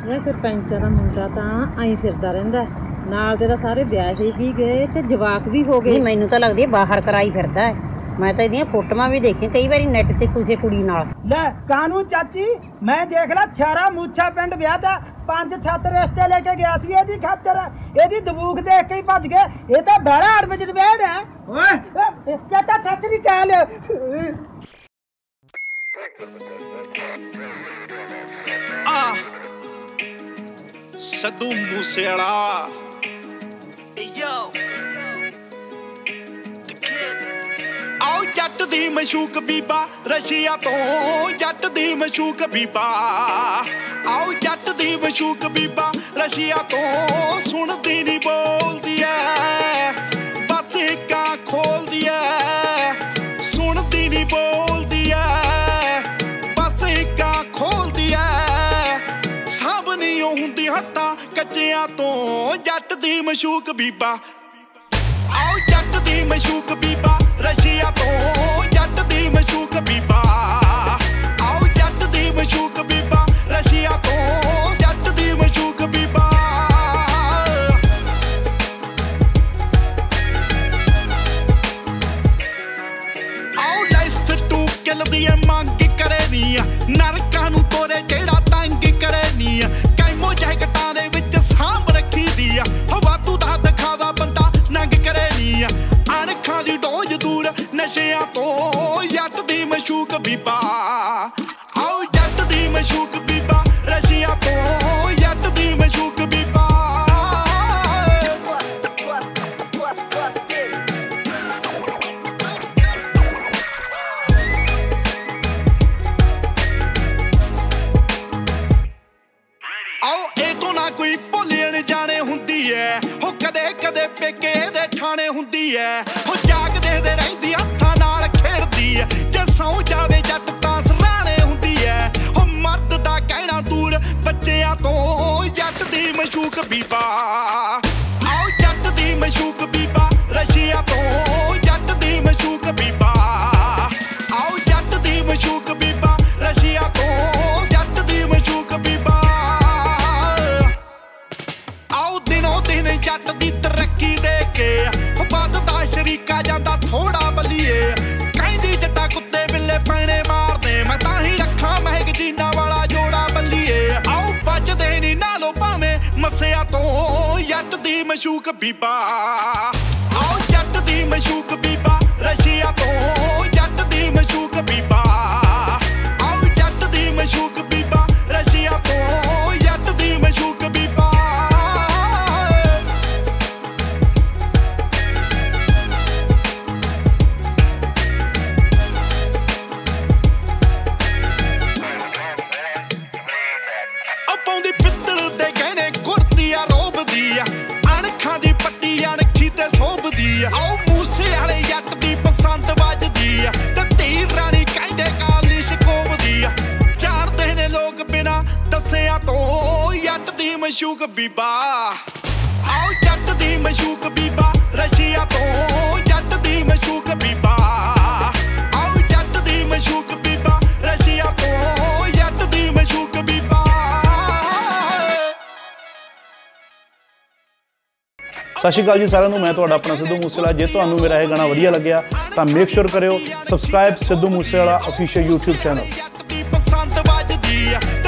ਇਹ ਸਰਪੰਚਾਂ ਦਾ ਮੁੰਡਾ ਤਾਂ ਆਈ ਫਿਰਦਾ ਰਹਿੰਦਾ ਨਾਲ ਦੇ ਤਾਂ ਸਾਰੇ ਵਿਆਹ ਵੀ ਗਏ ਤੇ ਜਵਾਕ ਵੀ ਹੋ ਗਏ। ਮੈਨੂੰ ਤਾਂ ਲੱਗਦੀ ਬਾਹਰ ਕਰਾਈ ਫਿਰਦਾ ਮੈਂ ਤਾਂ ਇਹਦੀਆਂ ਫੋਟੋਆਂ ਵੀ ਦੇਖੀਆਂ ਕਈ ਵਾਰੀ ਨੈਟ ਤੇ ਕਿਸੇ ਕੁੜੀ ਨਾਲ। ਲੈ ਕਾਨੂੰ ਚਾਚੀ ਮੈਂ ਦੇਖ ਲਾ ਛਾਰਾ ਮੂਛਾ ਪਿੰਡ ਵਿਆਹ ਦਾ 5-7 ਰਿਸ਼ਤੇ ਲੈ ਕੇ ਗਿਆ ਸੀ ਇਹਦੀ ਖਾਤਰ ਇਹਦੀ ਦਬੂਕ ਦੇਖ ਕੇ ਹੀ ਭੱਜ ਗਏ। ਇਹ ਤਾਂ ਬੜਾ ਅੜਬਜਟ ਵੇੜ ਹੈ ਓਏ ਚਾਚਾ ਸੱਚੀ ਕਹਿ ਲਿਓ। ਸਿੱਧੂ ਮੂਸੇਵਾਲਾ ਆਓ ਜੱਟ ਦੀ ਮਸ਼ੂਕ ਬੀਬਾ ਰਸ਼ੀਆ ਤੋਂ ਜੱਟ ਦੀ ਮਸ਼ੂਕ ਬੀਬਾ ਆਓ ਜੱਟ ਦੀ ਮਸ਼ੂਕ ਬੀਬਾ ਰਸ਼ੀਆ ਤੋਂ ਸੁਣਦੀ ਨਹੀਂ ਬੋਲਦੀ ਐ ਬਸ ਇੱਕਾਂ ਖੋਲਦੀ ਐ ਸੁਣਦੀ ਨਹੀਂ ਬੋਲਦੀ ਐ ਬਸ ਇੱਕਾਂ ਖੋਲਦੀ ਐ ਸਭ ਨਹੀਂ ਹੁੰਦੀ ਹੱਥਾਂ ਕੱਚਿਆਂ ਤੋਂ ਜੱਟ ਦੀ ਮਸ਼ੂਕ ਬੀਬਾ ਆਓ ਜੱਟ ਦੀ ਮਸ਼ੂਕ ਬੀਬਾ ਰਸ਼ੀਆ ਤੋਂ ਜੱਟ ਦੀ ਮਸ਼ੂਕ ਬੀਬਾ ਆਓ ਜੱਟ ਦੀ ਮਸ਼ੂਕ ਬੀਬਾ ਰਸ਼ੀਆ ਤੋਂ ਜੱਟ ਦੀ ਮਸ਼ੂਕ ਬੀਬਾ ਆਓ ਲੈਸ ਟੂ ਕਿਲ ਦੀ ਮੰਗ ਕਰੇ ਨੀ ਨਰਕਾਂ ਨੂੰ ਤੋਰੇ ਜਿਹੜਾ ਤੰਗ ਕਰੇ ਨੀ ਕੈਮੋ ਜੈਕਟਾਂ ਦੇ ਵਿੱਚ ਸਾਂਭ ਰੱਖੀ ਦੀ ਹੋ ਵਾਧੂ ਦਾ ਦਿਖਾਵਾ ਬੰਦਾ ਨੰਗ ਕਰੇ ਨੀ ਅਣਖਾਂ ਦੀ ਡੋਜ ਦੂਰ ਨਸ਼ਿਆਂ ਤੋਂ ਜੱਟ ਦੀ ਮਸ਼ੂਕ ਬੀਬਾ ਆਓ ਜੱਟ ਦੀ ਮਸ਼ੂਕ ਬੀਬਾ ਰਸ਼ੀਆ ਤੋਂ ਜੱਟ ਦੀ ਮਸ਼ੂਕ ਬੀਬਾ ਆਓ ਇਹ ਤੋਂ ਨਾ ਕੋਈ ਭੁੱਲਣ ਜਾਣੇ ਹੁੰਦੀ ਐ ਹੋ ਕਦੇ ਕਦੇ ਪੇਕੇ ਦੇ ਠਾਣੇ ਹੁੰਦੀ ਐ ਹੋ ਜਾਗਦੇ ਦੇ ਰਹਿੰਦੀ ਹੱਥਾਂ ਨਾਲ ਖੇਡਦੀ ਐ ਜੇ ਸੌ ਜਾਵੇ ਜੱਟ ਤਾਂ ਸਰਾਣੇ ਹੁੰਦੀ ਐ ਹੋ ਮਰਦ ਦਾ ਕਹਿਣਾ ਦੂਰ ਬੱਚਿਆਂ ਤੋਂ ਜੱਟ ਦੀ ਮਸ਼ੂਕ ਬੀਬਾ ਆਓ ਜੱਟ ਦੀ ਮਸ਼ੂਕ ਬੀਬਾ ਰਸ਼ੀਆ ਤੋਂ ਜੱਟ ਦੀ ਮਸ਼ੂਕ ਬੀਬਾ ਆਓ ਜੱਟ ਦੀ ਮਸ਼ੂਕ ਬੀਬਾ ਰਸ਼ੀਆ ਤੋਂ ਜੱਟ ਦੀ ਮਸ਼ੂਕ ਬੀਬਾ ਆਓ ਦਿਨੋਂ ਦਿਨ ਜੱਟ ਦੀ ਤਰੱਕੀ ਦੇ ਕੇ ਵੱਧਦਾ ਸ਼ਰੀਕਾ ਜਾਂਦਾ ਥੋੜਾ ਬੱਲੀਏ ਕਹਿੰਦੀ ਜੱਟਾ ਕੁੱਤੇ ਬਿੱਲੇ ਪੈਣੇ ਮਾਰਦੇ ਮੈਂ ਤਾਂ ਹੀ ਰੱਖਾਂ ਮਹਿਕ ਜੀਨਾ ਵਾਲਾ ਜੋੜਾ ਬੱਲੀਏ ਆਓ ਬਚਦੇ ਨੀ ਨਾਲੋਂ ਭਾਵੇਂ ਮੱਸਿਆ ਤੋਂ ਜੱਟ ਦੀ ਮਸ਼ੂਕ ਬੀਬਾ ਆਓ ਜੱਟ ਦੀ ਮਸ਼ੂਕ ਬੀਬਾ ਰਸ਼ੀਆ ਤੋਂ ਜੱਟ ਦੀ ਮਸ਼ੂਕ ਬੀਬਾ ਆਓ ਜੱਟ ਦੀ ਮਸ਼ੂਕ ਬੀਬਾ ਰਸ਼ੀਆ ਤੋਂ ਜੱਟ ਦੀ ਮਸ਼ੂਕ ਬੀਬਾ ਪਾਉਂਦੀ ਪਿੱਤਲ ਦੇ ਗਹਿਣੇ ਕੁੜਤੀ ਆ ਰੋਬਦੀ ਆ ਅਣਖਾਂ ਦੀ ਪੱਟੀ ਅਣਖੀ ਤੇ ਸੋਭਦੀ ਆ ਆਓ ਮੂਸੇ ਵਾਲੇ ਜੱਟ ਦੀ ਪਸੰਦ ਵੱਜਦੀ ਆ ਤੇ ਧੀ ਰਾਣੀ ਕਹਿੰਦੇ ਕਾਲੀ ਸ਼ਕੋਬਦੀ ਆ ਜਾਣਦੇ ਨੇ ਲੋਕ ਬਿਨਾ ਦੱਸਿਆ ਤੋਂ ਜੱਟ ਦੀ ਮਸ਼ੂਕ ਬੀਬਾ ਆਓ ਜੱਟ ਦੀ ਮਸ਼ੂਕ ਬੀਬਾ ਰਸ਼ੀਆ ਤੋਂ ਜੱਟ ਦੀ ਮਸ਼ੂਕ ਬੀਬਾ ਆਓ ਜੱਟ ਦੀ ਮਸ਼ੂਕ ਬੀਬਾ ਰਸ਼ੀਆ ਤੋਂ ਜੱਟ ਦੀ ਮਸ਼ੂਕ ਬੀਬਾ ਸਤਿ ਸ਼੍ਰੀ ਅਕਾਲ ਜੀ ਸਾਰਿਆਂ ਨੂੰ। ਮੈਂ ਤੁਹਾਡਾ ਆਪਣਾ ਸਿੱਧੂ ਮੂਸੇਵਾਲਾ। ਜੇ ਤੁਹਾਨੂੰ ਮੇਰਾ ਇਹ ਗਾਣਾ ਵਧੀਆ ਲੱਗਿਆ ਤਾਂ ਮੇਕ ਸ਼ੋਰ ਕਰਿਓ subscribe Sidhu Moosewala official YouTube channel.